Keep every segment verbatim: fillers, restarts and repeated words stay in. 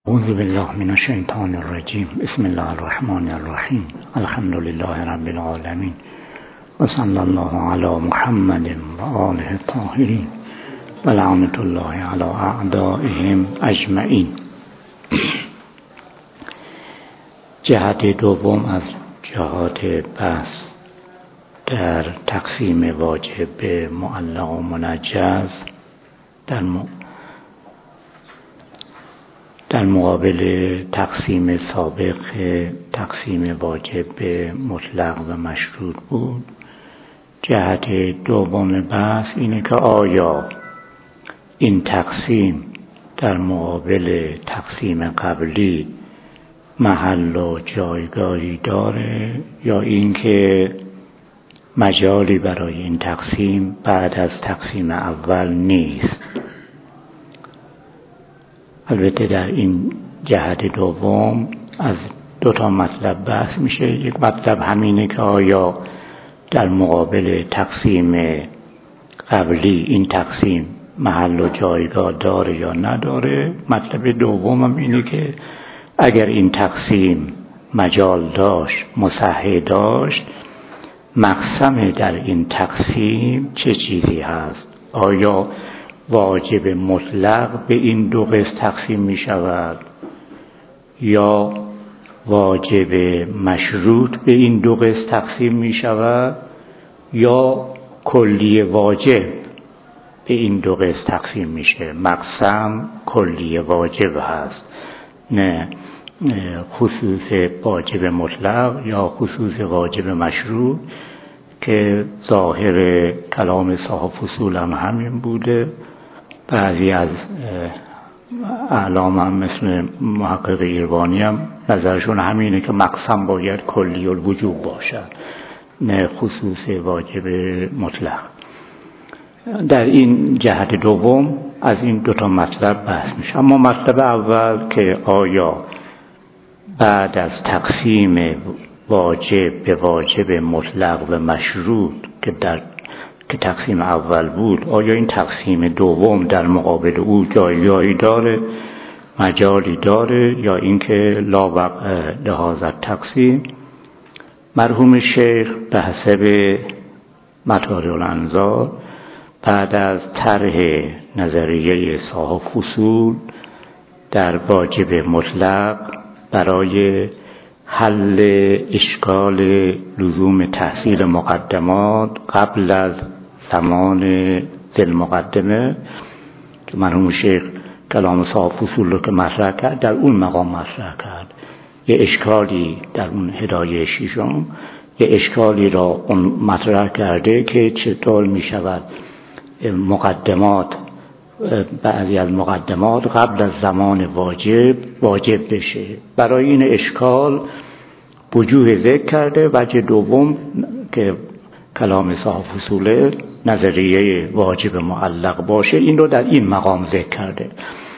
اعوذ بالله من الشیطان الرجیم. بسم الله الرحمن الرحیم. الحمد لله رب العالمین و صلی الله علی محمد و آله الطاهرین و لعنت الله علی اعدائهم اجمعین. جهت دوم از جهات بحث در تقسیم واجب به معلق و منجز در م... در مقابل تقسیم سابق تقسیم واجب به مطلق و مشروط بود. جهت دوم بحث اینه که آیا این تقسیم در مقابل تقسیم قبلی محل و جایگاهی داره یا اینکه مجالی برای این تقسیم بعد از تقسیم اول نیست. البته در این جهت دوم از دو تا مطلب بحث میشه. یک مطلب همینه که آیا در مقابل تقسیم قبلی این تقسیم محل و جایگاه داره یا نداره. مطلب دوم هم اینه که اگر این تقسیم مجال داشت، مصحح داشت، مقسم در این تقسیم چه چیزی هست؟ آیا واجب مطلق به این دو قسم تقسیم می شود یا واجب مشروط به این دو قسم تقسیم می شود یا کلی واجب به این دو قسم تقسیم میشه؟ مقسم کلی واجب هست، نه خصوص واجب مطلق یا خصوص واجب مشروط که ظاهر کلام صاحب فصول هم همین بوده. بعضی از اعلام هم مثل محقق ایربانی هم نظرشون همینه که مقسم باید کلی الوجوب باشد، نه خصوص واجب مطلق. در این جهت دوم از این دوتا مطلب بحث میشه. اما مطلب اول که آیا بعد از تقسیم واجب به واجب مطلق و مشروط که در که تقسیم اول بود، آیا این تقسیم دوم در مقابل او جایگاهی داره، مجالی داره یا اینکه لا وقع لهذا تقسیم؟ مرحوم شیخ به حسب مطالع الانظار بعد از طرح نظریه صاحب فصول در واجب مطلق برای حل اشکال لزوم تحصیل مقدمات قبل از زمان ذل مقدمه که مرحوم شیخ کلام صاحب فصول رو که مطرح کرد در اون مقام مطرح کرد، یه اشکالی در اون هدایه شیشم یه اشکالی را اون مطرح کرده که چطور می شود مقدمات بعضی از مقدمات قبل از زمان واجب واجب بشه. برای این اشکال وجوه ذکر کرده. وجه دوم که کلام صاحب فصوله نظریه واجب معلق باشه، این رو در این مقام ذکر کرده.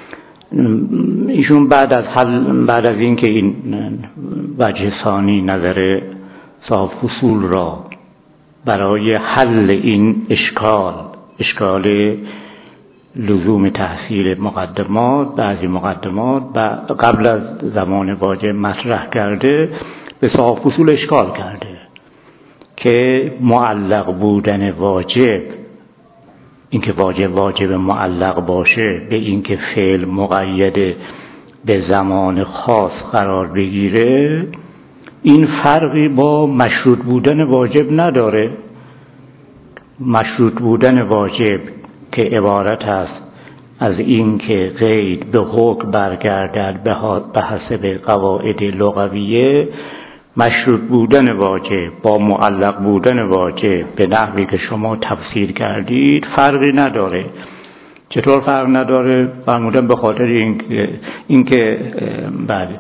ایشون بعد از حل بعد از این که این وجه ثانی نظر صاحب فصول را برای حل این اشکال اشکال لزوم تحصیل مقدمات بعضی مقدمات و قبل از زمان واجب مطرح کرده، به صاحب فصول اشکال کرده که معلق بودن واجب، اینکه واجب واجب معلق باشه به اینکه فعل مقید به زمان خاص قرار بگیره، این فرقی با مشروط بودن واجب نداره. مشروط بودن واجب که عبارت است از این که قید به حکم برگردد به حسب قواعد لغویه، مشروط بودن واجب با معلق بودن واجب به نحوی که شما تفسیر کردید فرقی نداره. چطور فرق نداره؟ فرمودن به خاطر اینکه اینکه بعد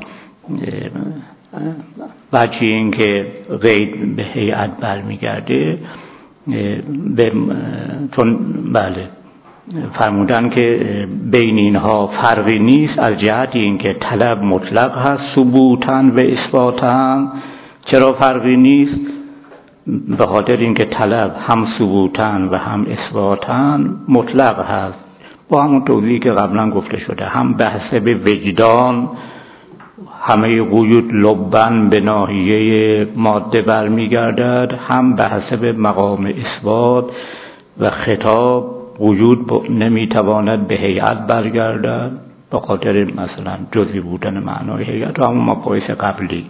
وجه اینکه قید به هیئت برمیگرده به چون بله فرمودن که بین اینها فرقی نیست از جهت اینکه طلب مطلق هست ثبوتاً و اثباتاً. چرا فرقی نیست؟ به خاطر اینکه طلب هم ثبوتاً و هم اثباتاً مطلق هست. با همون توضیحی که قبلا گفته شده، هم به حسب وجدان همه قیود لبن به ناحیه ماده برمیگردد، هم به حسب مقام اثبات و خطاب وجود نمیتواند به هیئت برگردد به خاطر مثلا جزئی بودن معنای هیئت و همون مباحث قبلی.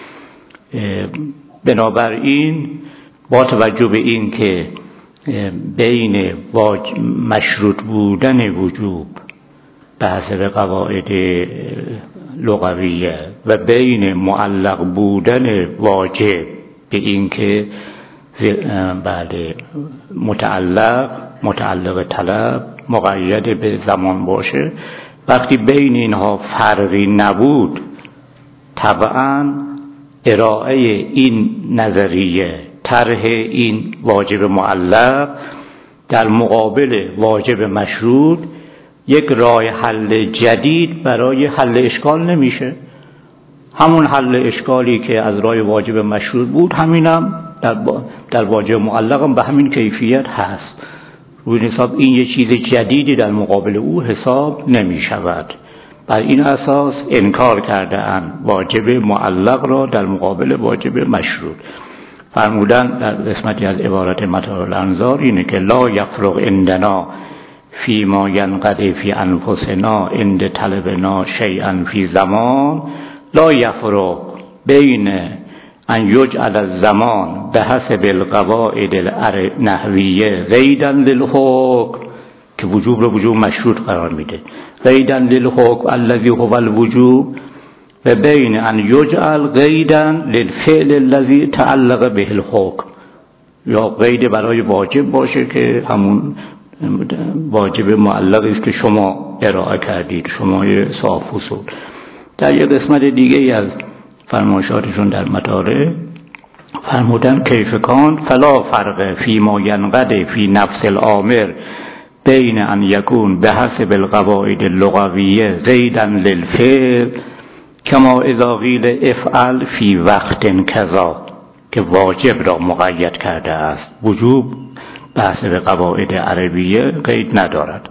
بنابراین با توجه به این که بین مشروط بودن وجوب به حسب قواعد لغویه و بین معلق بودن واجب به این که بعد متعلق متعلق طلب مقید به زمان باشه، وقتی بین اینها فرقی نبود طبعا ارائه این نظریه طرح این واجب معلق در مقابل واجب مشروط یک راه حل جدید برای حل اشکال نمیشه. همون حل اشکالی که از راه واجب مشروط بود همینم در, در واجب معلق هم به همین کیفیت هست. روی حساب این یک چیز جدیدی در مقابل او حساب نمی شود. بر این اساس انکار کرده اند واجب معلق را در مقابل واجب مشروط. فرمودن در قسمتی از عبارت مطالع الانظار اینه که لا یفرق عندنا فی ما ینقضی فی انفسنا عند طلبنا شیئا فی زمان لا یفرق بین ان یجعل الزمان به حسب القواعد النحویه قیدا للحکم که وجوب رو وجوب مشروط قرار میده، قیدا للحکم الذی هو الوجوب، و بین ان یجعل قیدا للفعل الذی تعلق به الحکم، یا قید برای واجب باشه که همون واجب معلقی است که شما ارائه کردید، شما صاحب اصول. در یک قسمت دیگه از فرمایشاتشون در مطالع فرمودن کیف کان فلا فرق فی ما ینقضی فی نفس الامر بین ان یکون به حسب القواعد اللغویه قیدا للفعل کما اذا قیل افعل فی وقت کذا، که واجب را مقید کرده است، وجوب به حسب قواعد عربیه قید ندارد.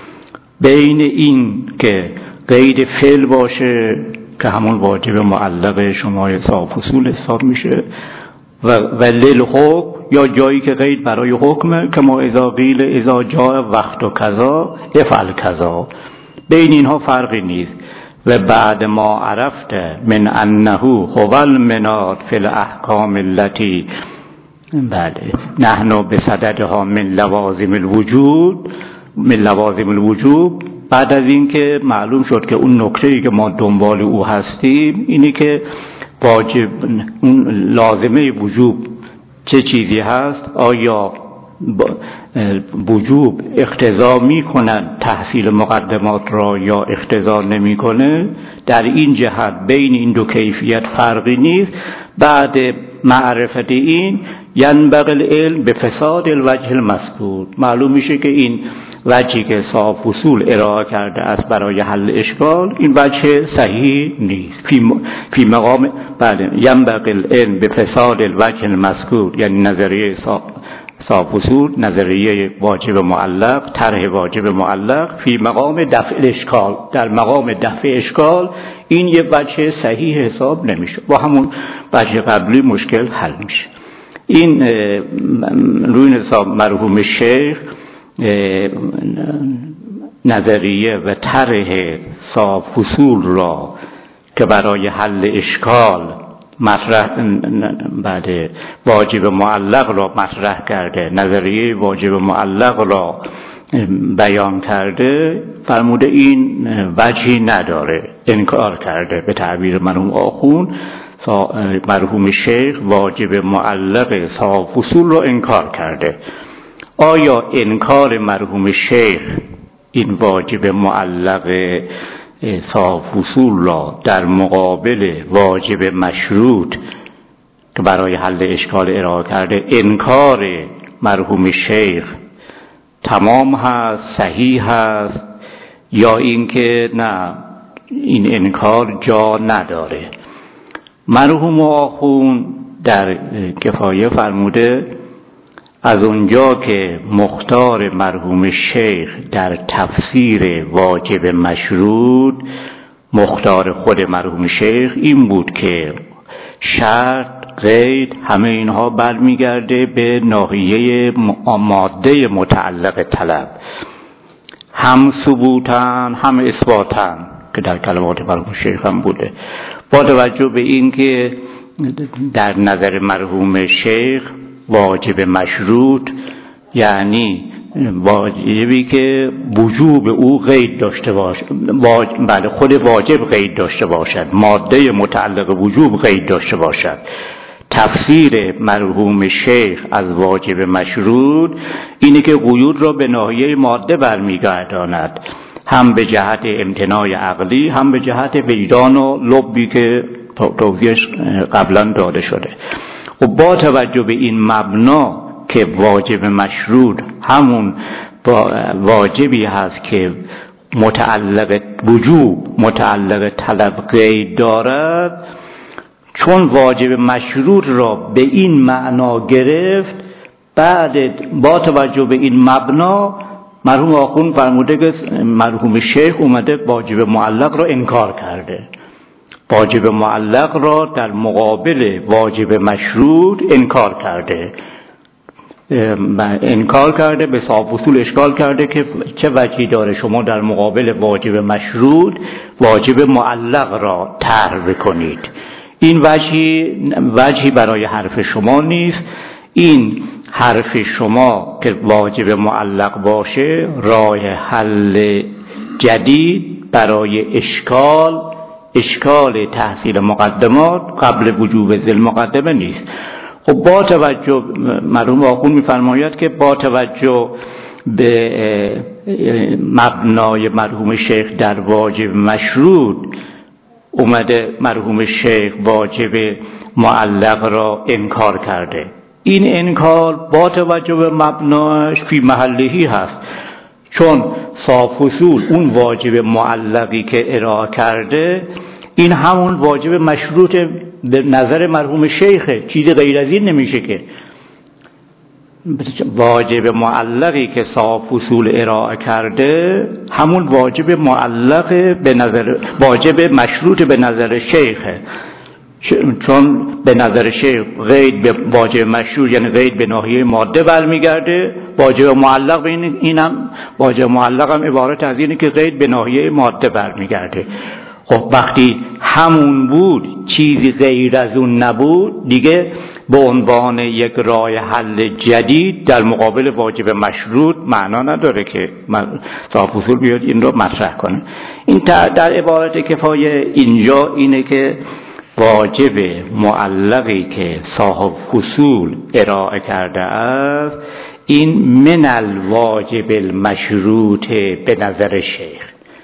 بین این که قید فعل باشه که همون واجب معلق شما صاحب اصول حساب میشه و ولیل حکم، یا جایی که قید برای حکمه که ما اذا قیل اذا جاء وقت و کذا افعل کذا، بین اینها فرقی نیست. و بعد ما عرفت من انه هو المناد فی الاحکام التي بله نحن بصددها من لوازم الوجود من لوازم الوجوب، بعد از این که معلوم شد که اون نکته‌ای که ما دنبال او هستیم اینی که واجب اون لازمه وجوب چه چیزی هست، آیا وجوب اقتضا میکنن تحصیل مقدمات را یا اقتضا نمیکنه، در این جهت بین این دو کیفیت فرقی نیست. بعد معرفت این ینبغی العلم به فساد الوجه المذکور، معلوم میشه که این وجهی که صاحب اصول ارائه کرده است برای حل اشکال این وجه صحیح نیست. فی, م... فی مقام بله ینبغی العلم به فساد الوجه المذکور، یعنی نظریه صاحب اصول نظریه واجب معلق، طرح واجب معلق فی مقام دفع اشکال، در مقام دفع اشکال این یه وجه صحیح حساب نمیشه، با همون وجه قبلی مشکل حل میشه. این روی حساب مرحوم شیخ نظریه و طرح صاحب اصول را که برای حل اشکال مطرح بعد واجب معلق را مطرح کرده، نظریه واجب معلق را بیان کرده، فرموده این وجهی نداره، انکار کرده. به تعبیر مرحوم آخون مرحوم شیخ واجب معلق صاحب اصول را انکار کرده. آیا انکار مرحوم شیخ این واجب معلق صاحب اصول را در مقابل واجب مشروط که برای حل اشکال ارائه کرده، انکار مرحوم شیخ تمام هست، صحیح هست، یا اینکه نه این انکار جا نداره؟ مرحوم آخون در کفایه فرموده از اونجا که مختار مرحوم شیخ در تفسیر واجب مشروط، مختار خود مرحوم شیخ این بود که شرط، قید، همه اینها برمیگرده به ناحیه ماده متعلق طلب، هم ثبوتن هم اثباتن که در کلمات مرحوم شیخ هم بوده. با توجه به این که در نظر مرحوم شیخ واجب مشروط یعنی واجبی که وجوب او قید داشته باشد، بله خود واجب قید داشته باشد، ماده متعلق وجوب قید داشته باشد. تفسیر مرحوم شیخ از واجب مشروط اینه که قیود را به ناحیه ماده برمیگرداند، هم به جهت امتناع عقلی هم به جهت وجدان و لبی که توضیحش قبلا داده شده. و با توجه به این مبنا که واجب مشروط همون واجبی هست که متعلق وجوب متعلق طلب قید دارد، چون واجب مشروط را به این معنا گرفت، بعد با توجه به این مبنا مرحوم آخوند فرموده که مرحوم شیخ اومده واجب معلق را انکار کرده، واجب معلق را در مقابل واجب مشروط انکار کرده انکار کرده به صاحب اصول اشکال کرده که چه وجهی داره شما در مقابل واجب مشروط واجب معلق را طرح بکنید. این وجهی وجهی برای حرف شما نیست. این حرف شما که واجب معلق باشه راه حل جدید برای اشکال اشکال تحصیل مقدمات قبل وجوب ذل مقدمه نیست. خب با توجه مرحوم آخوند می‌فرماید که با توجه به مبنای مرحوم شیخ در واجب مشروط اومده مرحوم شیخ واجب معلق را انکار کرده. این انکار با توجه به مبناش فی محلهی هست، چون صاحب اصول اون واجب معلقی که ارائه کرده این همون واجب مشروط به نظر مرحوم شیخه، چیز غیر از این نمیشه که. واجب معلقی که صاحب اصول ارائه کرده همون واجب معلق به نظر واجب مشروط به نظر شیخه، چون به نظر شیخ قید به واجب مشروط یعنی قید به ناحیه ماده برمیگرده، واجب معلق به این اینم واجب معلق هم عبارت از اینه که قید به ناحیه ماده برمیگرده. خب وقتی همون بود چیزی غیر از اون نبود، دیگه به عنوان یک راه حل جدید در مقابل واجب مشروط معنا نداره که صاحب اصول بیاد این رو مطرح کنه. این در عبارت کفایه اینجا اینه که واجب معلقی که صاحب اصول ارائه کرده است این من الواجب المشروط به نظر شیخ.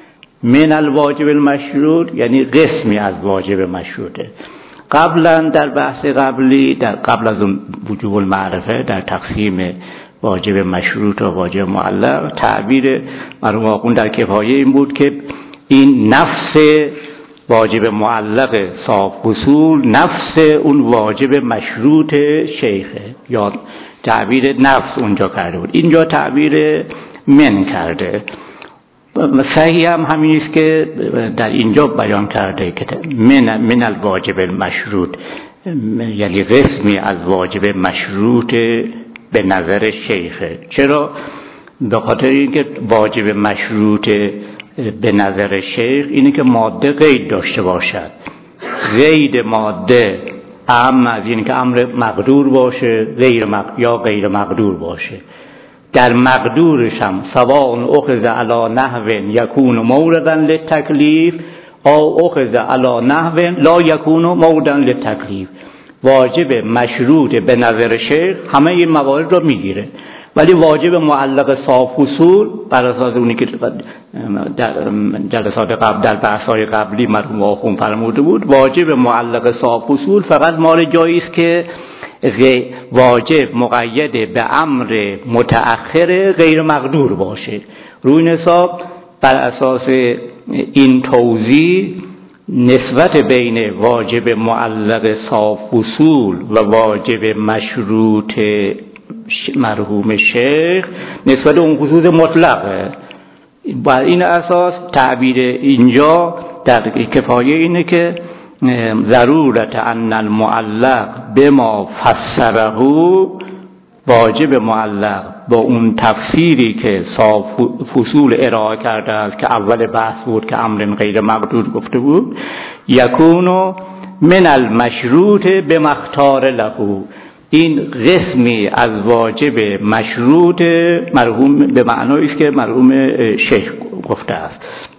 من الواجب المشروط یعنی قسمی از واجب مشروطه. قبلا در بحث قبلی در قبل از اون وجوب المعرفه در تقسیم واجب مشروط و واجب معلق تعبیر مرحوم آخوند در کفایه این بود که این نفس واجب معلق صاحب اصول نفس اون واجب مشروط شیخه، یا تعبیر نفس اونجا کرده بود، اینجا تعبیر من کرده. صحیح هم همین است که در اینجا بیان کرده که من من الواجب المشروط یعنی قسمی از واجب مشروط به نظر شیخه. چرا؟ به خاطر اینکه واجب مشروط به نظر شیخ اینه که ماده قید داشته باشد. قید ماده اهم از اینه که امر مقدور باشه غیر مق... یا غیر مقدور باشه. در مقدورش هم سواء اخذ علی نحو یکون موردا للتکلیف او اخذ علی نحو لا یکون موردا للتکلیف. واجب مشروط به نظر شیخ همه این موارد رو میگیره، ولی واجب معلق صاحب اصول بر اساس اونی که در جلسات قبل در بحث‌های قبلی مرحوم آخوند فرموده بود، واجب معلق صاحب اصول فقط مال جایی است که واجب مقید به امر متأخر غیر مقدور باشه. روی حساب بر اساس این توضیح نسبت بین واجب معلق صاحب اصول و واجب مشروط مرحوم شیخ نسبت اون خصوص مطلقه. بر این اساس تعبیر اینجا در کفایه اینه که ضرورت ان المعلق بما فسره، واجب معلق با اون تفسیری که صاحب فصول ارائه کرده است که اول بحث بود که امر غیر مقدور گفته بود، یکونو من المشروط بمختار له، این قسمی از واجب مشروط مرحوم به معنایی است که مرحوم شیخ گفته است.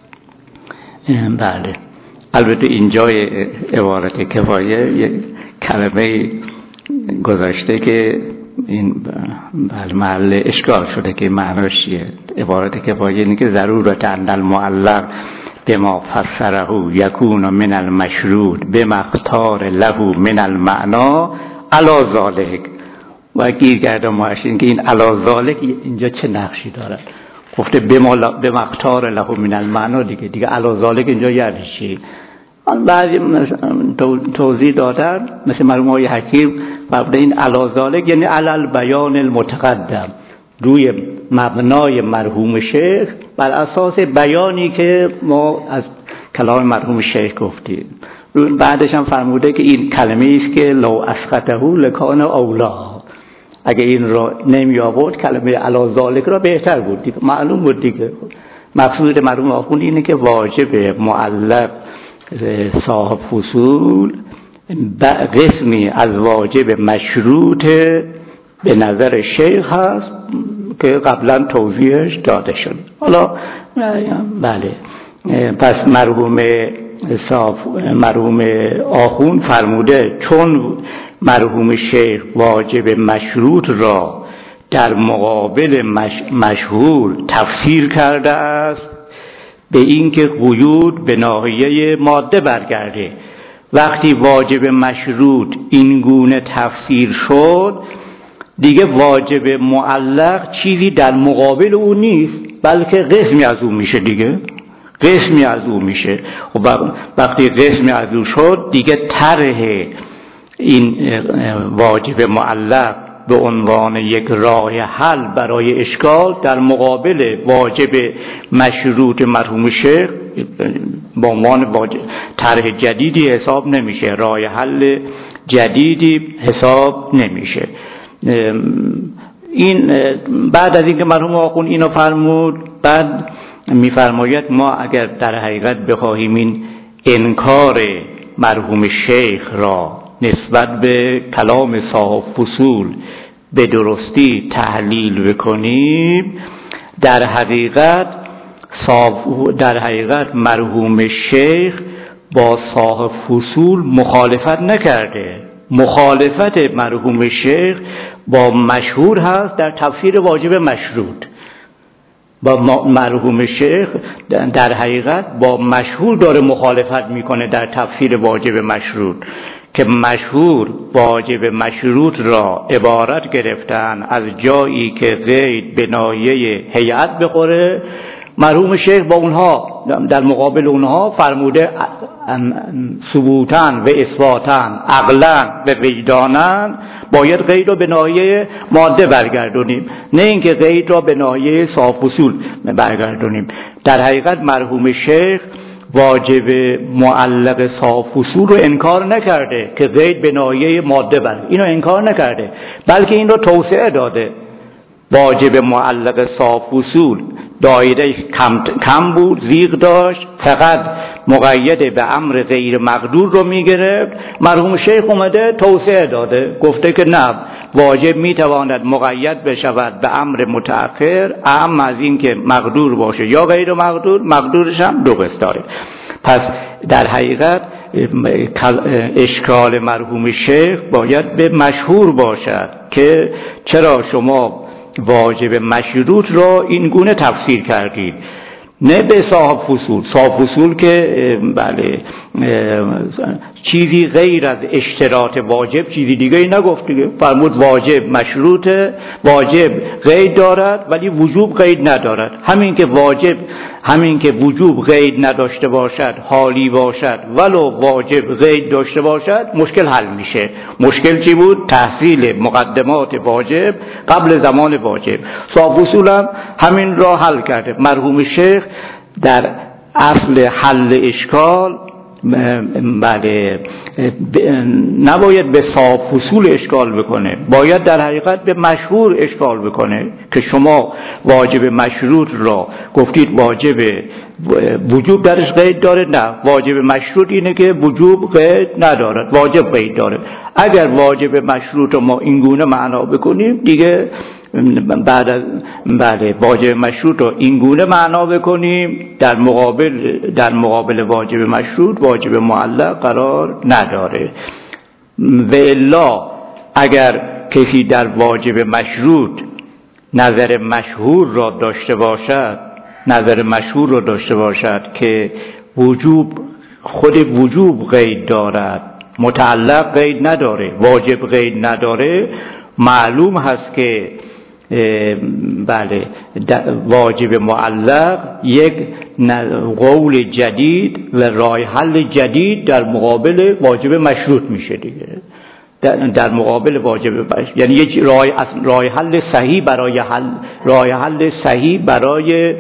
بله، البته اینجای عبارت کفایه یک کلمه گذاشته که این بله محل اشکال شده که معناش چیه. عبارت کفایه اینه که ضرورت ان المعلق بما فسره یکون من المشروط بمختار له من المعنا علی ذالک. و گیر کرده ماشین که این علی ذالک اینجا چه نقشی داره. گفته بمختار له من المعنا دیگه دیگه علی ذالک اینجا یعنی چی؟ بعضی توضیح دادن مثل مرحوم آقای حکیم فرموده این علی ذالک یعنی علی البیان المتقدم، روی مبنای مرحوم شیخ بر اساس بیانی که ما از کلام مرحوم شیخ گفتیم. بعدش هم فرموده که این کلمه است که لو اسقطه لکان اولا، اگه این را نمی آورد کلمه علی ذالک را بهتر بود دیگه. معلوم بود دیگه مقصود مرحوم آخوند اینه که واجب معلق صاحب فصول قسمی از واجب مشروط به نظر شیخ هست که قبلا توضیحش داده شد. حالا بله، پس مرحوم صاحب مرحوم آخوند فرموده چون مرحوم شیخ واجب مشروط را در مقابل مش... مشهور تفسیر کرده است به اینکه قیود به ناحیه ماده برگرده. وقتی واجب مشروط این گونه تفسیر شد دیگه واجب معلق چیزی در مقابل او نیست، بلکه قسمی از او میشه دیگه، قسمی از او میشه. و وقتی قسمی از او شد دیگه طرح این واجب معلق به عنوان یک راه حل برای اشکال در مقابل واجب مشروط مرحوم شیخ با عنوان واجب طرح جدیدی حساب نمیشه، راه حل جدیدی حساب نمیشه. این بعد از اینکه مرحوم آخوند اینو فرمود، بعد میفرماید ما اگر در حقیقت بخواهیم این انکار مرحوم شیخ را نسبت به کلام صاحب فصول به درستی تحلیل بکنیم، در حقیقت در حقیقت مرحوم شیخ با صاحب فصول مخالفت نکرده. مخالفت مرحوم شیخ با مشهور هست در تفسیر واجب مشروط. با مرحوم شیخ در حقیقت با مشهور داره مخالفت میکنه در تفسیر واجب مشروط، که مشهور واجب مشروط را عبارت گرفتن از جایی که قید به ناحیه هیئت بخوره. مرحوم شیخ با اونها در مقابل اونها فرموده ثبوتاً و اثباتاً عقلاً و وجداناً باید قید را به ناحیه ماده برگردونیم، نه اینکه قید را به ناحیه صاحب فصول برگردونیم. در حقیقت مرحوم شیخ واجب معلق صاحب فصول رو انکار نکرده که قید به ناحیه ماده بر، اینو انکار نکرده، بلکه این رو توسعه داده. واجب معلق صاحب فصول دایره کم, کم بود، زیغ داشت، فقط مقید به امر غیر مقدور رو میگرفت. مرحوم شیخ اومده توسعه داده، گفته که نه، واجب میتواند مقید بشود به امر متأخر، اهم از این که مقدور باشه یا غیر مقدور، مقدورش هم دو قسم داره. پس در حقیقت اشکال مرحوم شیخ باید به مشهور باشد که چرا شما واجب مشروط را این گونه تفسیر کردید، نه به صاحب فصول. صاحب فصول که بله چیزی غیر از اشتراط واجب چیزی دیگه ای نگفت دیگه. فرمود واجب مشروطه، واجب قید دارد ولی وجوب قید ندارد. همین که واجب همین که وجوب قید نداشته باشد، حالی باشد، ولو واجب قید داشته باشد، مشکل حل میشه. مشکل چی بود؟ تحصیل مقدمات واجب قبل زمان واجب. صاحب اصول هم همین را حل کرده. مرحوم شیخ در اصل حل اشکال بله نباید به صاحب اصول اشکال بکنه، باید در حقیقت به مشهور اشکال بکنه که شما واجب مشروط را گفتید واجب وجوب درش قید داره. نه، واجب مشروط اینه که وجوب قید ندارد، واجب قید داره. اگر واجب مشروط رو ما اینگونه معنا بکنیم دیگه بعد از بله واجب مشروط رو اینگونه معنا بکنیم در مقابل در مقابل واجب مشروط واجب معلق قرار نداره. و الا اگر کسی در واجب مشروط نظر مشهور را داشته باشد نظر مشهور را داشته باشد که وجوب خود وجوب قید دارد، متعلق قید نداره، واجب قید نداره، معلوم هست که بله واجب معلق یک قول جدید و راه حل جدید در مقابل واجب مشروط میشه دیگه. در, در مقابل واجب مشروط یعنی یک راه راه حل صحیح برای حل راه حل صحیح برای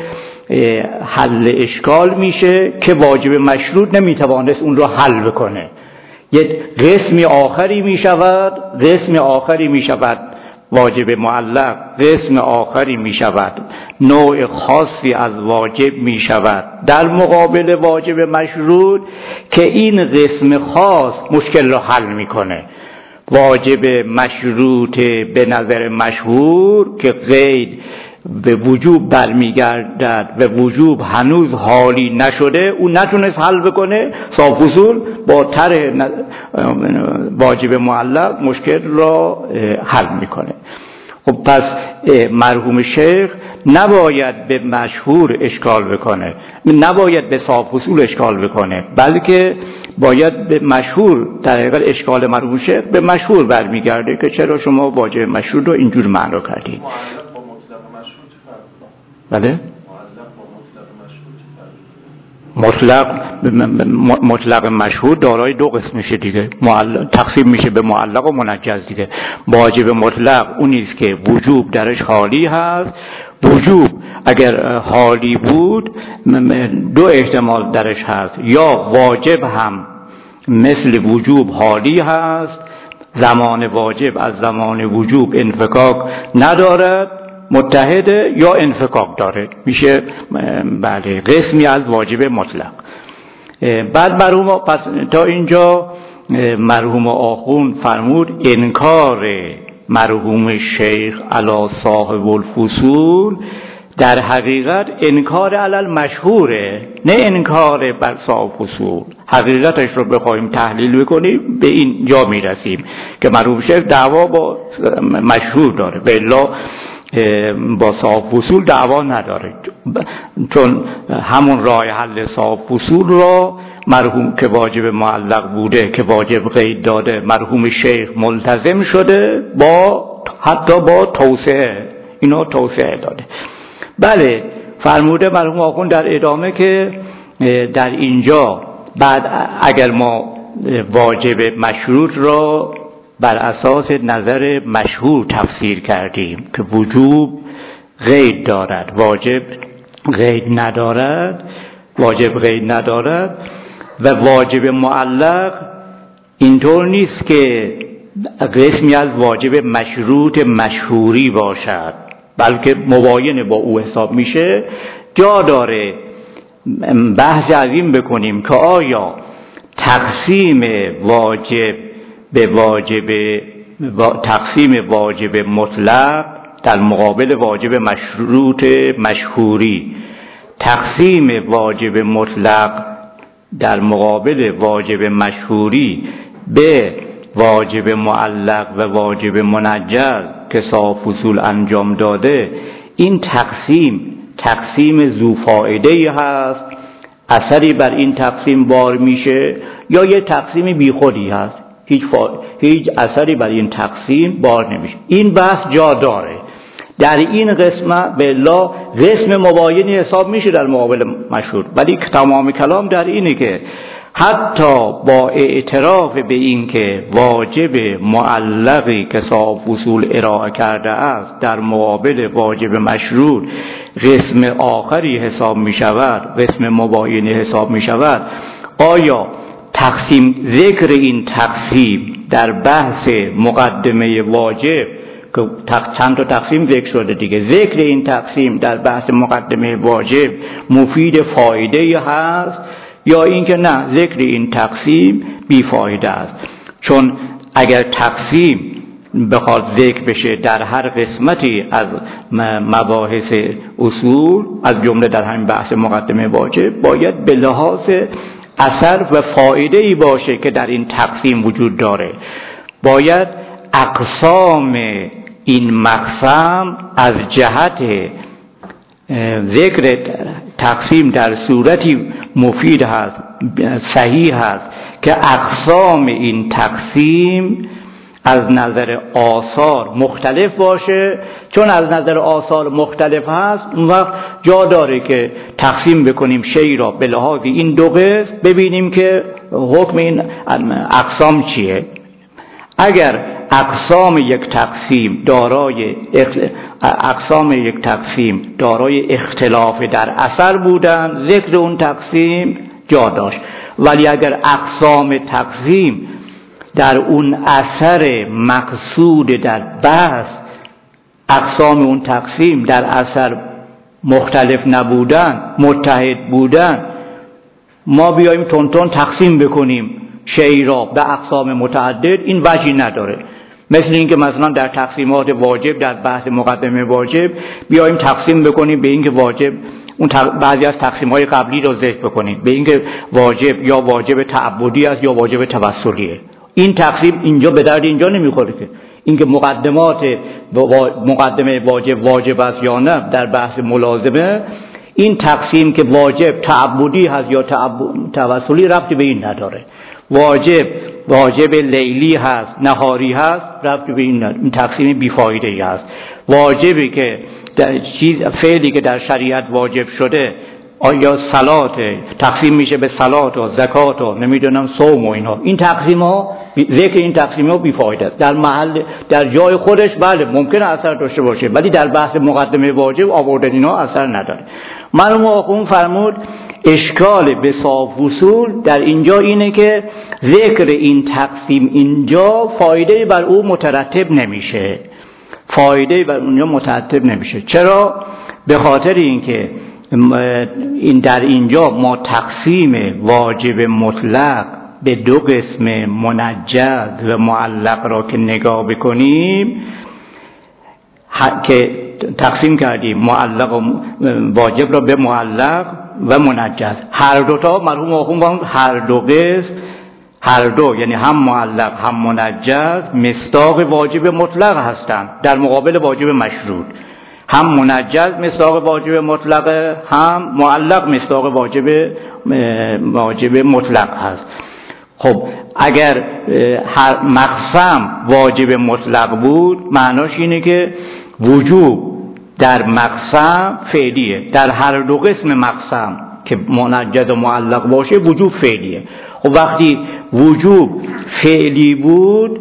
حل اشکال میشه که واجب مشروط نمیتوانست اون رو حل بکنه. یک قسمی آخری میشود قسم آخری میشود واجب معلق، قسم آخری می شود نوع خاصی از واجب می شود در مقابل واجب مشروط که این قسم خاص مشکل را حل می کنه. واجب مشروط به نظر مشهور که قید به وجوب برمیگردد و وجوب هنوز حالی نشده، اون نتونست حل بکنه، صاحب اصول با طرح واجب معلق مشکل را حل میکنه. خب پس مرحوم شیخ نباید به مشهور اشکال بکنه، نباید به صاحب اصول اشکال بکنه، بلکه باید به مشهور، در حقیقت اشکال مرحوم شیخ به مشهور برمیگرده که چرا شما واجب مشهور رو اینجور معنا کردید. بله؟ مطلق مطلق مشهور دارای دو قسم میشه دیگه، تقسیم میشه به معلق و منجز دیگه. واجب مطلق اونی است که وجوب درش حالی هست. وجوب اگر حالی بود دو احتمال درش هست، یا واجب هم مثل وجوب حالی هست، زمان واجب از زمان وجوب انفکاک ندارد، متحده، یا انفکاک داره، میشه بله قسمی از واجب مطلق. بعد مرحوم پس تا اینجا مرحوم آخوند فرمود انکار مرحوم شیخ علی صاحب الفصول در حقیقت انکار علل مشهوره، نه انکار بر صاحب اصول. حقیقتش رو بخوایم تحلیل بکنیم به این جا میرسیم که مرحوم شیخ دعوا با مشهور داره، به الا با صاحب اصول دعوا نداره، چون همون راه حل صاحب اصول را مرحوم که واجب معلق بوده که واجب قید داده مرحوم شیخ ملتزم شده با حتی با توسعه، اینو توسعه داده. بله فرموده مرحوم آخوند در ادامه که در اینجا بعد اگر ما واجب مشروط را بر اساس نظر مشهور تفسیر کردیم که وجوب قید دارد واجب قید ندارد واجب قید ندارد و واجب معلق اینطور نیست که قسمی از واجب مشروط مشهوری باشد، بلکه مباین با او حساب میشه. جا داره بحث عظیم بکنیم که آیا تقسیم واجب به واجب تقسیم واجب مطلق در مقابل واجب مشروط مشهوری، تقسیم واجب مطلق در مقابل واجب مشهوری به واجب معلق و واجب منجز که صاحب اصول انجام داده، این تقسیم تقسیم ذو فایده‌ای هست، اثری بر این تقسیم بار میشه، یا یه تقسیم بیخودی هست، هیچ, فا... هیچ اثری بر این تقسیم بار نمیشه. این بحث جا داره، در این قسمت به الا قسم مباینی حساب میشه در مقابل مشهور. ولی تمام کلام در اینه که حتی با اعتراف به این که واجب معلقی که صاحب اصول ارائه کرده است در مقابل واجب مشروط قسم آخری حساب می شود، قسم مباینی حساب می شود، آیا تقسیم ذکر این تقسیم در بحث مقدمه واجب که چند تا تقسیم ذکر شده دیگه، ذکر این تقسیم در بحث مقدمه واجب مفید فایده هست یا اینکه نه ذکر این تقسیم بیفایده است؟ چون اگر تقسیم بخواد ذکر بشه در هر قسمتی از مباحث اصول از جمله در همین بحث مقدمه واجب باید به لحاظ اثر و فایده ای باشه که در این تقسیم وجود داره. باید اقسام این مقسم از جهت ذکر تقسیم در صورتی مفید هست، صحیح هست که اقسام این تقسیم از نظر آثار مختلف باشه. چون از نظر آثار مختلف هست اون وقت جا داره که تقسیم بکنیم شی را به لحاظ این دو قسم، ببینیم که حکم این اقسام چیه. اگر اقسام یک تقسیم دارای اقسام یک تقسیم دارای اختلاف در اثر بودن، ذکر اون تقسیم جا داشت. ولی اگر اقسام تقسیم در اون اثر مقصود در بحث اقسام اون تقسیم در اثر مختلف نبودن، متحد بودن، ما بیاییم تون تون تقسیم بکنیم شیء را به اقسام متعدد، این وجهی نداره. مثل اینکه مثلا در تقسیمات واجب در بحث مقدمه واجب بیاییم تقسیم بکنیم به اینکه واجب اون بعضی از تقسیم‌های قبلی رو ذکر بکنیم به اینکه واجب یا واجب تعبدی است یا واجب توسلیه. این تقسیم اینجا به درد اینجا نمیخوره که اینکه مقدمات مقدمه واجب واجب است یا نه در بحث ملازمه، این تقسیم که واجب تعبدی هست یا توسلی ربطی به این نداره. واجب واجب لیلی هست نهاری هست ربطی به این نداره. این تقسیم بیفایده ای هست. واجبی که در چیز فعلی که در شریعت واجب شده آیا صلات تقسیم میشه به صلات و زکات و نمیدونم صوم و اینها، این تقسیم ها ذکر این تقسیم ها بیفایده در محل در جای خودش بله ممکنه اثر داشته باشه، ولی در بحث مقدمه واجب آوردن اینا اثر نداره. مرحوم آخوند فرمود اشکال به صاحب اصول در اینجا اینه که ذکر این تقسیم اینجا فایده بر او مترتب نمیشه، فایده بر اونجا مترتب نمیشه. چرا؟ به خاطر اینکه این در اینجا ما تقسیم واجب مطلق به دو قسم منجز و معلق را که نگاه بکنیم که تقسیم کردیم معلق و واجب را به معلق و منجز، هر دوتا مرحوم آخوند هر دو قسم هر دو یعنی هم معلق هم منجز مصداق واجب مطلق هستند در مقابل واجب مشروط. هم منجز مصداق واجب مطلق، هم معلق مصداق واجب واجب مطلق هست. خب اگر هر مقسم واجب مطلق بود معناش اینه که وجوب در مقسم فعلیه، در هر دو قسم مقسم که منجز و معلق باشه وجوب فعلیه. خب وقتی وجوب فعلی بود،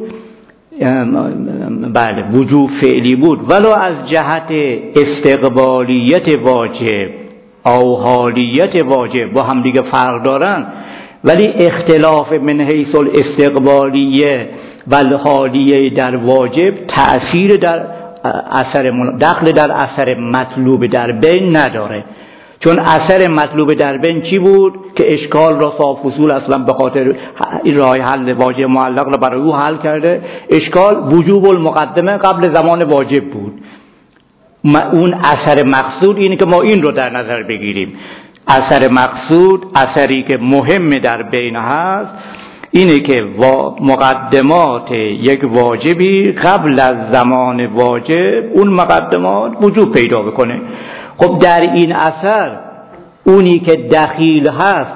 بله وجوب فعلی بود ولو از جهت استقبالیت واجب او حالیت واجب با هم دیگه فرق دارن، ولی اختلاف من حیث الاستقبالیه و الحالیه در واجب تأثیر در اثر دخل در اثر مطلوب در بین نداره. چون اثر مطلوب در بین چی بود که اشکال را صاحب اصول اصلا به خاطر این راه حل واجب معلق را برای او حل کرده. اشکال وجوب المقدمه قبل زمان واجب بود. اون اثر مقصود اینه که ما این رو در نظر بگیریم. اثر مقصود اثری که مهم در بین هست اینه که مقدمات یک واجبی قبل از زمان واجب اون مقدمات وجوب پیدا بکنه. خب در این اثر اونی که دخیل هست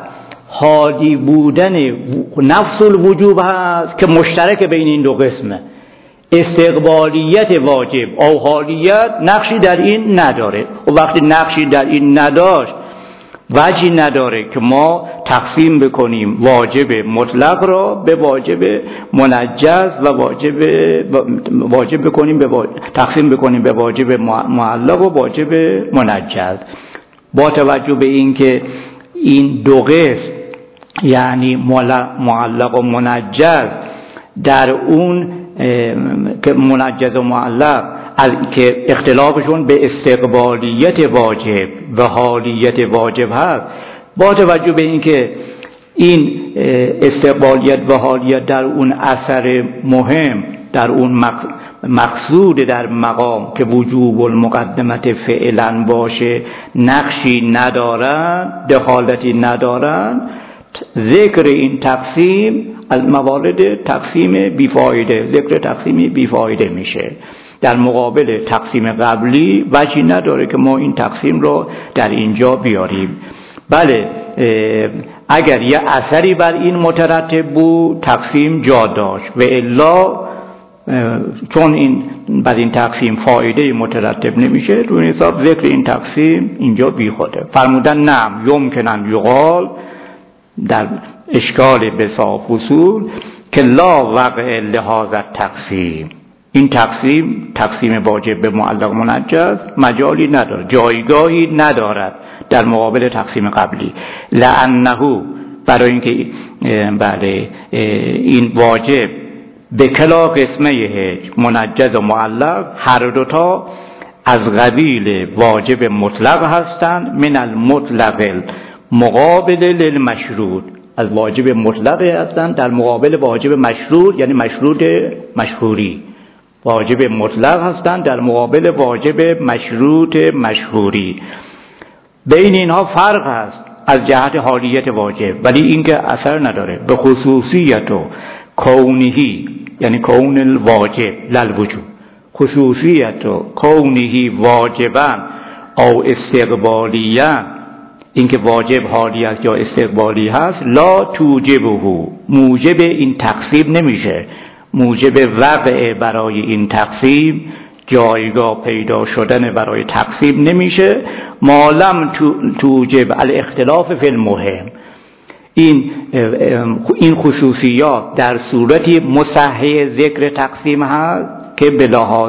حالی بودن نفس الوجوب هست که مشترک بین این دو قسمه. استقبالیت واجب او حالیت نقشی در این نداره. و وقتی نقشی در این نداشت وجهی نداره که ما تقسیم بکنیم واجب مطلق را به واجب منجز و واجب واجب بکنیم به واجب تقسیم بکنیم به واجب معلق و واجب منجز، با توجه به اینکه این دو قسم یعنی معلق و منجز در اون که منجز و معلق از که اختلافشون به استقبالیت واجب و حالیت واجب هست، با توجه به اینکه این استقبالیت و حالیت در اون اثر مهم در اون مقصود در مقام که وجوب المقدمت فعلا باشه نقشی ندارن، دخالتی ندارن، ذکر این تقسیم از موارد تقسیم بیفایده ذکر تقسیم بیفایده میشه. در مقابل تقسیم قبلی وجهی نداره که ما این تقسیم رو در اینجا بیاریم. بله اگر یه اثری بر این مترتب بود تقسیم جا داشت و الا چون این بر این تقسیم فایده مترتب نمیشه روی حساب ذکر این تقسیم اینجا بی خوده. فرمودن نعم یمکنن یقال در اشکال بسا فصول که لا وقع لحاظ تقسیم، این تقسیم تقسیم واجب به معلق منجز مجالی ندارد، جایگاهی ندارد در مقابل تقسیم قبلی. لانه برای اینکه بله این واجب به کلا قسمه منجز و معلق هر دوتا از قبیل واجب مطلق هستند، من المطلق مقابل للمشروط، از واجب مطلق هستند در مقابل واجب مشروط یعنی مشروط مشهوری، واجب مطلق هستند در مقابل واجب مشروط مشهوری. بین اینها فرق هست از جهت حالیت واجب ولی اینکه اثر نداره. به خصوصیت و کونهی یعنی کون الواجب للوجوب، خصوصیت و کونهی واجبا او استقبالیه، اینکه واجب حالی است یا استقبالی هست، لا توجبه موجب این تقسیم نمیشه، موجب وقع برای این تقسیم جایگاه پیدا شدن برای تقسیم نمیشه. مالم توجب الاختلاف فی المهم، این این خصوصیات در صورتی مصحح ذکر تقسیم هست که به لحاظ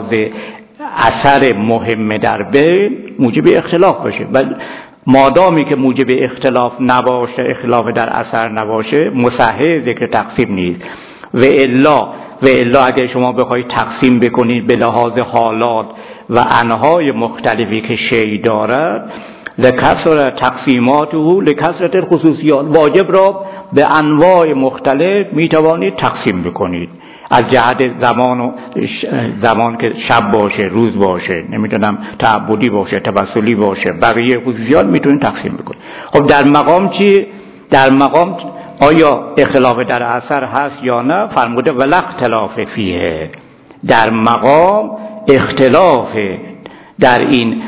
اثر مهم در بین موجب اختلاف باشه، ولی مادامی که موجب اختلاف نباشه، اختلاف در اثر نباشه، مصحح ذکر تقسیم نیست. و الا و الا اگر شما بخواید تقسیم بکنید به لحاظ حالات و انواع مختلفی که شی دارد، لکثرت تقسیماته لکثرت الخصوصیات، واجب را به انواع مختلف میتوانید تقسیم بکنید، از جهت زمان و زمان که شب باشه، روز باشه، نمیدونم تعبدی باشه، توسلی باشه، بقیه خصوصیات میتونید تقسیم بکنید. خب در مقام چی؟ در مقام آیا اختلاف در اثر هست یا نه؟ فرموده ولا اختلاف فیه، در مقام اختلاف در این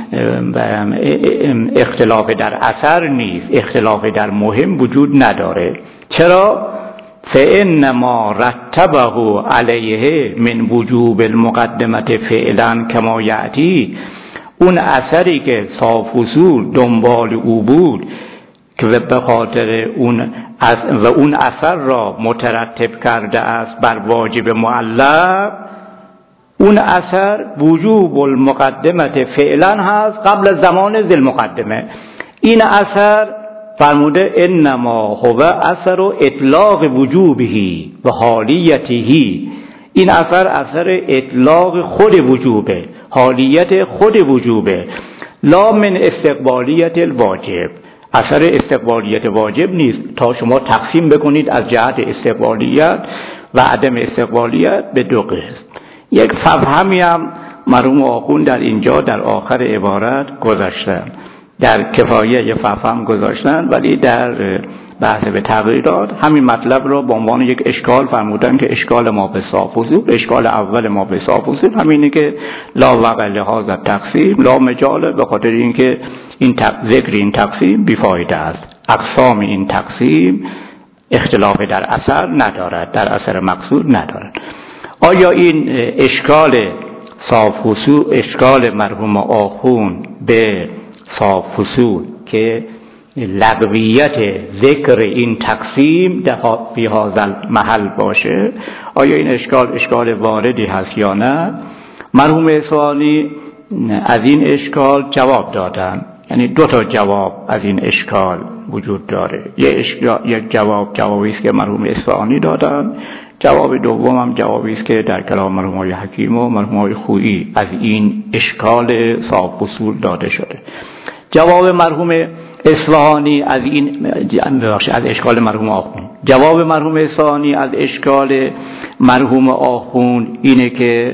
اختلاف در اثر نیست، اختلاف در مهم وجود نداره. چرا؟ فإنما رتبه علیه من وجوب المقدمت فعلا کما یأتی، اون اثری که صاف اصول دنبال او بود که به خاطر اون و اون اثر را مترتب کرده است بر واجب معلق، اون اثر وجوب المقدمت فعلا هست قبل از زمان ذی المقدمه. این اثر فرموده انما هو اثر اطلاق وجوبهی و حالیتهی، این اثر اثر اطلاق خود وجوبه، حالیت خود وجوبه، لا من استقبالیت الواجب، اثر استقبالیت واجب نیست تا شما تقسیم بکنید از جهت استقبالیت و عدم استقبالیت به دو قسم. یک فهم هم مرحوم آخوند در اینجا در آخر عبارت گذاشتن، در کفایه یه فهم گذاشتن، ولی در بحث به تغییرات همین مطلب را به عنوان یک اشکال فرمودن که اشکال ما به صاف اصول، اشکال اول ما به صاف اصول همینه که لا وقع لحاظ تقسیم لا مجاله، به خاطر اینکه این ذکر این تقسیم بیفایده است، اقسام این تقسیم اختلاف در اثر ندارد، در اثر مقصود ندارد. آیا این اشکال صاف حصول، اشکال مرحوم آخوند به صاف حصول که لغویت ذکر این تقسیم فی هذا محل باشه، آیا این اشکال اشکال واردی هست یا نه؟ مرحوم اصفهانی از این اشکال جواب دادن، یعنی دو تا جواب از این اشکال وجود داره. یک جواب جوابی است که مرحوم اصفهانی دادن، جواب دوم هم جوابی است که در کلام مرحوم های حکیم و مرحوم های خویی از این اشکال صاف اصول داده شده. جواب مرحوم اصفهانی از این از اشکال مرحوم آخوند، جواب مرحوم اصفهانی از اشکال مرحوم آخوند اینه که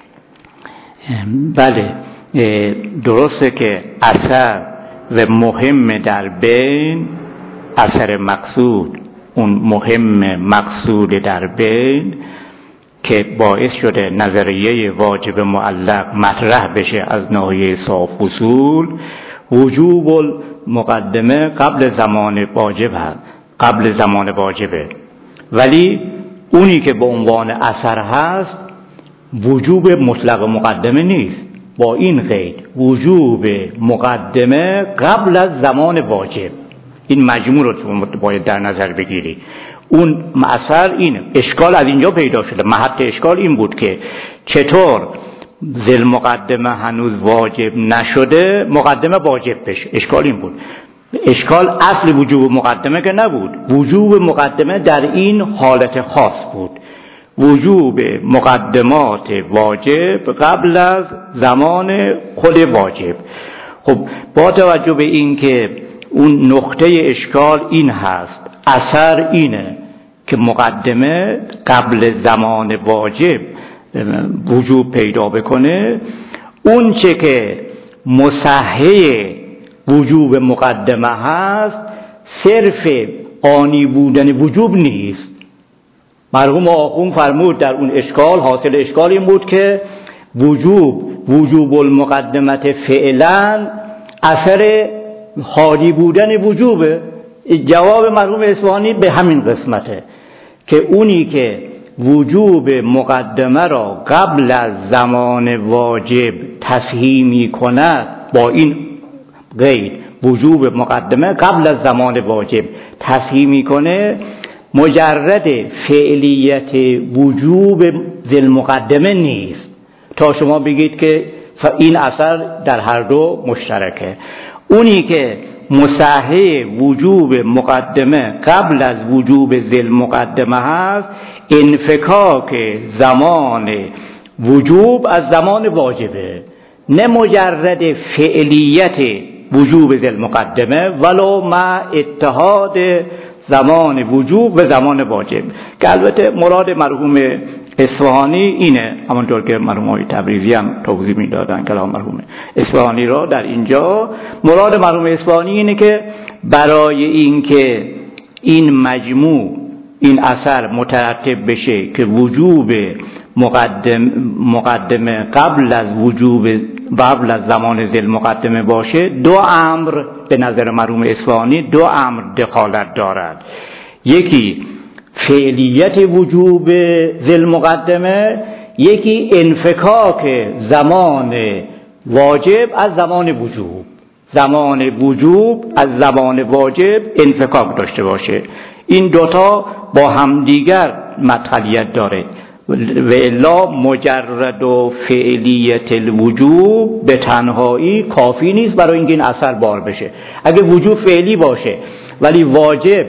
بله درسته که اثر و مهم در بین، اثر مقصود اون مهم مقصود در بین که باعث شده نظریه واجب معلق مطرح بشه از ناحیه صاف اصول، وجوب المقدمه قبل زمان واجب هست، قبل زمان واجبه، ولی اونی که به عنوان اثر هست وجوب مطلق مقدمه نیست. با این قید وجوب مقدمه قبل از زمان واجب، این مجموع رو باید در نظر بگیری. اون اثر این اشکال از اینجا پیدا شده، محط اشکال این بود که چطور ذل مقدمه هنوز واجب نشده مقدمه واجب بشه. اشکال این بود. اشکال اصل وجوب مقدمه که نبود، وجوب مقدمه در این حالت خاص بود، وجوب مقدمات واجب قبل از زمان خود واجب. خب با توجه به این که اون نقطه اشکال این هست، اثر اینه که مقدمه قبل زمان واجب وجوب پیدا بکنه، اون چه که مصحح وجوب مقدمه هست صرف آنی بودن وجوب نیست. مرحوم آخوند فرمود در اون اشکال، حاصل اشکال این بود که وجوب وجوب المقدمت فعلا اثر حالی بودن وجوبه. جواب مرحوم اصفهانی به همین قسمته که اونی که وجوب مقدمه را قبل از زمان واجب تصحیح می کند، با این قید وجوب مقدمه قبل از زمان واجب تصحیح می کنه، مجرد فعلیت وجوب ذل مقدمه نیست تا شما بگید که این اثر در هر دو مشترکه. اونی که مصحح وجوب مقدمه قبل از وجوب ذل مقدمه هست، انفکاک زمان وجوب از زمان واجبه، نه مجرد فعلیت وجوب ذل مقدمه ولو مع اتحاد زمان وجوب و زمان واجب. که البته مراد مرحوم اصفهانی اینه، همونطور که مرحوم های تبریزی هم توضیح میدادن کلام مرحوم اصفهانی را در اینجا، مراد مرحوم اصفهانی اینه که برای اینکه این مجموع این اثر مترتب بشه که وجوب مقدم مقدمه قبل از وجوب قبل از زمان ذل مقدمه باشه، دو امر به نظر مرحوم اصفهانی دو امر دخالت دارد. یکی فعلیت وجوب ذل مقدمه، یکی انفکاک زمان واجب از زمان وجوب، زمان وجوب از زمان واجب انفکاک داشته باشه. این دوتا با همدیگر مدخلیت داره و الا مجرد و فعلیت الوجوب به تنهایی کافی نیست برای اینکه این اثر بار بشه. اگه وجوب فعلی باشه ولی واجب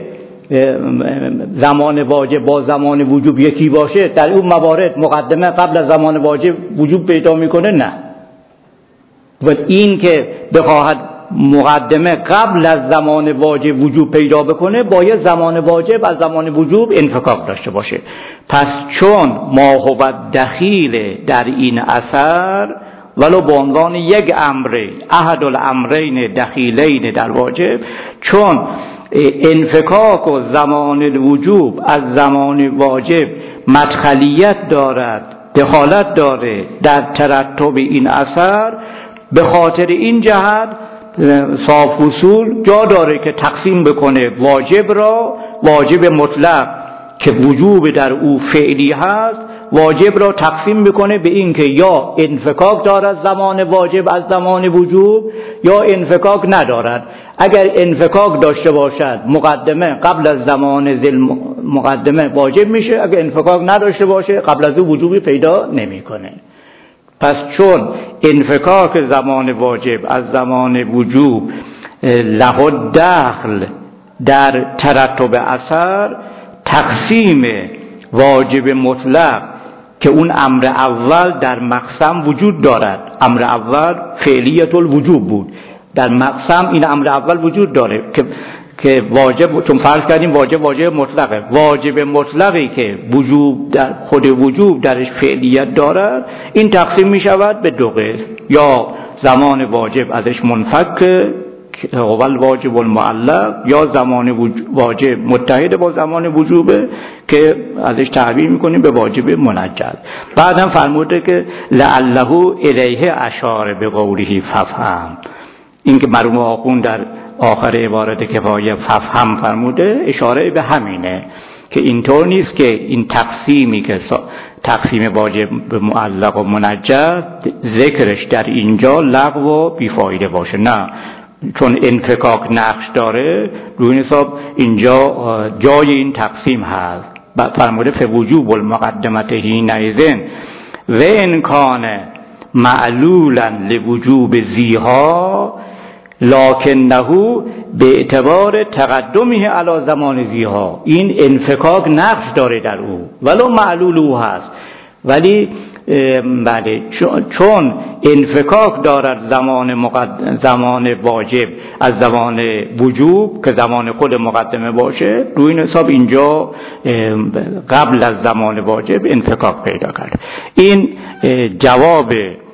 زمان واجب با زمان وجوب یکی باشه، در اون موارد مقدمه قبل از زمان واجب وجوب پیدا میکنه. نه، و این که بخواهد مقدمه قبل از زمان واجب وجوب پیدا بکنه، باید زمان واجب از زمان وجوب انفکاک داشته باشه. پس چون ما هو دخیل در این اثر ولو به عنوان یک امر، احد الامرین دخیلین در واجب، چون انفکاک و زمان الوجوب از زمان واجب مدخلیت دارد، دخالت داره در ترتب این اثر، به خاطر این جهت صاف اصول جا داره که تقسیم بکنه واجب را، واجب مطلق که وجوب در او فعلی هست واجب را تقسیم میکنه به این که یا انفکاک دارد زمان واجب از زمان وجوب یا انفکاک ندارد. اگر انفکاک داشته باشد مقدمه قبل از زمان ذل مقدمه واجب میشه، اگر انفکاک نداشته باشه قبل از او وجوبی پیدا نمیکنه. پس چون انفکاک زمان واجب از زمان وجوب له دخل در ترتب اثر، تقسیم واجب مطلق که اون امر اول در مقسم وجود دارد، امر اول فعلیت الوجوب بود، در مقسم این امر اول وجود داره که که واجب، چون فرض کردیم واجب واجب مطلقه، واجب مطلقی که وجوب در خود وجوب درش فعلیت دارد، این تقسیم می شود به دو قسم، یا زمان واجب ازش منفک اول واجب المعلق، یا زمان واجب متحد با زمان وجوبه که ازش تعبیر میکنیم به واجب منجل. بعد هم فرموده که لعله الیه اشار به قوله ففهم، این که مرحوم آخوند در آخر عبارت کفایه ففهم فرموده اشاره به همینه که اینطور نیست که این تقسیمی که تقسیم واجب به معلق و منجل ذکرش در اینجا لغو و بیفایده باشه، نه، چون انفکاک نقش داره روی حساب اینجا جای این تقسیم هست. فرموده فوجوب المقدمت حینئذ و ان کان معلولا لوجوب زیها لکنه به اعتبار تقدمه علی زمان زیها، این انفکاک نقش داره در او ولو معلول او هست، ولی بله چون انفکاک دارد زمان مقدم زمان واجب از زمان وجوب که زمان خود مقدمه باشه، روی این حساب اینجا قبل از زمان واجب انفکاک پیدا کرد. این جواب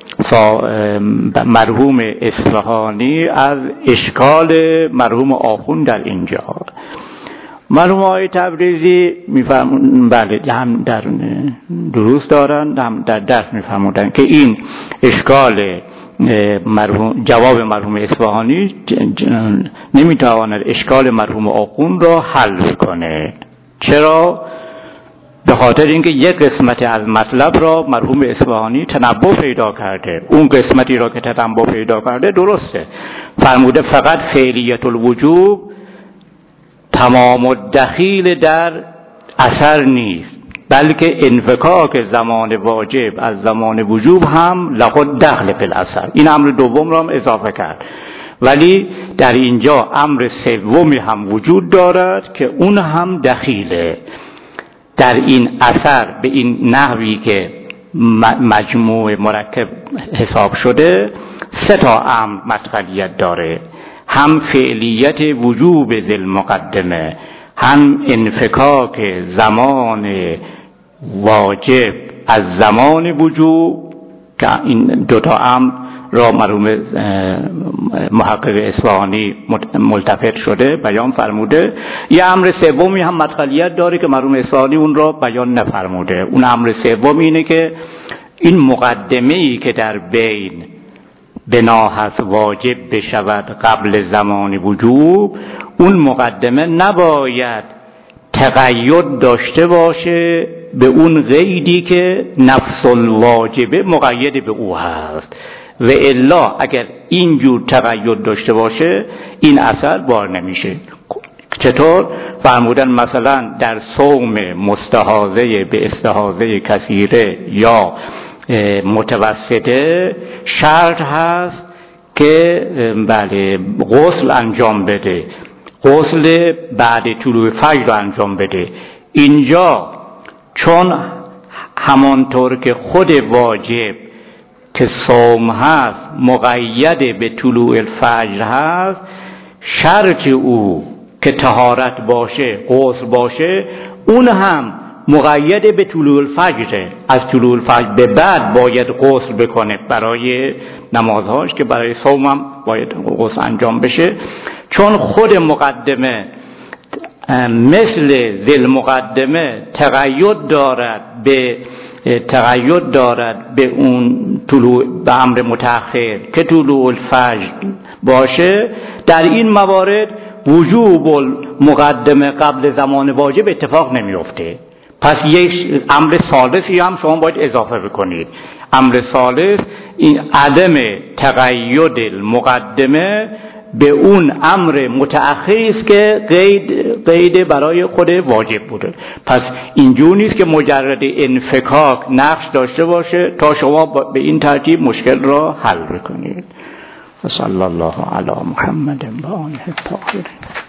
مرحوم اصفهانی از اشکال مرحوم آخوند در اینجا. مرحوم آقای تبریزی میفرمون بله هم در دروس دارن هم در درس میفرمودن که این اشکال مرحوم جواب مرحوم اصفهانی نمیتواند اشکال مرحوم آخوند را حل کنه. چرا؟ به خاطر اینکه یک قسمت از مطلب را مرحوم اصفهانی تنبؤ پیدا کرده، اون قسمتی را که تنبؤ پیدا کرده درسته، فرموده فقط فعلیت الوجوب تمام الدخیل در اثر نیست، بلکه انفکاک زمان واجب از زمان وجوب هم لقد دخل فی الاثر، این امر دوم را هم اضافه کرد. ولی در اینجا امر سومی هم وجود دارد که اون هم دخیله در این اثر به این نحوی که مجموع مرکب حساب شده. سه تا امر مدخلیت داره، هم فعلیت وجوب ذل مقدمه، هم انفکاک زمان واجب از زمان وجوب که این دوتا امر را مرحوم محقق اصفهانی ملتفت شده بیان فرموده. یه امر سومی هم مدخلیت داره که مرحوم اصفهانی اون را بیان نفرموده. اون امر سوم اینه که این مقدمه‌ای که در بین بنا هست واجب بشود قبل زمان وجوب، اون مقدمه نباید تقید داشته باشه به اون قیدی که نفس الواجبه مقید به او هست، و الا اگر اینجور تقید داشته باشه این اثر بار نمیشه. چطور؟ فرمودن مثلا در صوم مستحاضه به استحاضه کثیره یا متوسطه شرط هست که بله غسل انجام بده، غسل بعد طلوع فجر رو انجام بده. اینجا چون همانطور که خود واجب که صوم هست مقید به طلوع الفجر هست، شرط او که طهارت باشه غسل باشه اون هم مقید به طلوع الفجر، از طلوع الفجر به بعد باید غسل بکنه برای نمازهاش که برای صوم هم باید غسل انجام بشه. چون خود مقدمه مثل ذل مقدمه تقید دارد به تقید دارد به اون طلوع به امر متأخر که طلوع الفجر باشه، در این موارد وجوب المقدمه قبل زمان واجب اتفاق نمیفته. پس یک امر ثالثی هم شما باید اضافه بکنید. امر ثالث این عدم تقید المقدمه به اون امر متأخری است که قید قید برای خود واجب بوده. پس اینجور نیست که مجرد انفکاک نقش داشته باشه تا شما به این ترتیب مشکل را حل بکنید. صلی الله علی محمد و آله الطاهرین.